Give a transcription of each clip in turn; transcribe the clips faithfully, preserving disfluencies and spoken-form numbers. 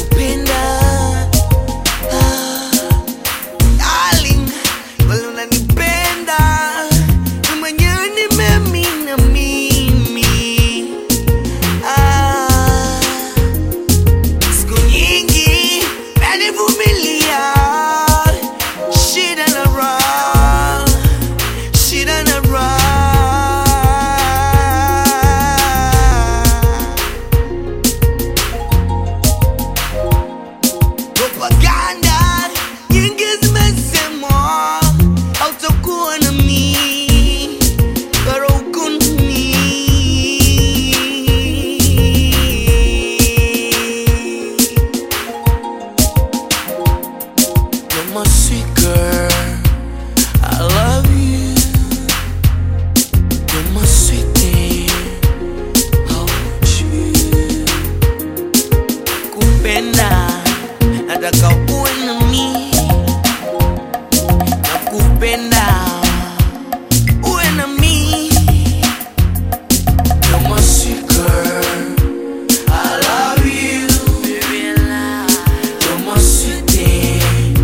My sweet girl, I love you. You're my sweet thing, I want you. Kupenda, nataka uwe na mimi. Nakupenda, uwe na mimi. You're my sweet girl, I love you. You're my sweet thing.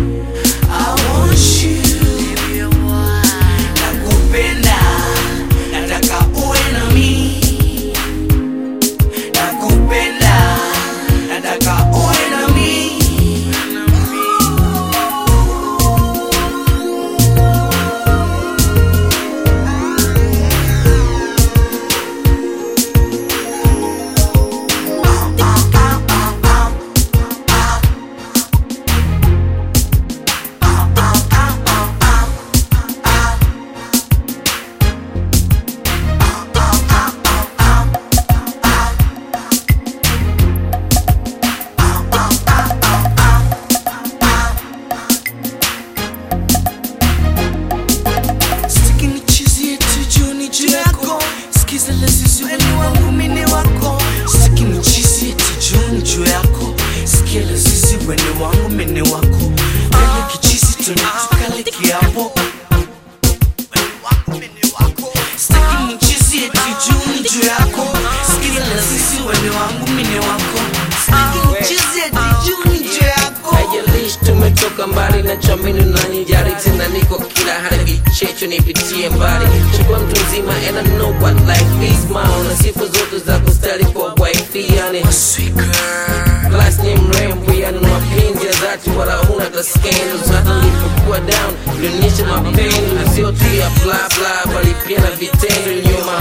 Wangu mene wako Kwenye kichisi tunatukale kiapo Staki mchisi eti juu ni juu yako Sikiza na sisi wene wangu mene wako Staki mchisi eti juu ni juu yako Haijalishi tumetoka mbali na chamini na nijari Tena niko kila hali vichecho nipitie mbali Chukua mtu mzima and I know what life is man Na sifa zote za kustali kwa wifi yani My sweet girl Last name Rambo yani mapenzi ya dhati wala huna hata scandals Hata nilipokuwa down ulionyesha mapenzi Sio tu ya bla bla bali pia na vitendo You're my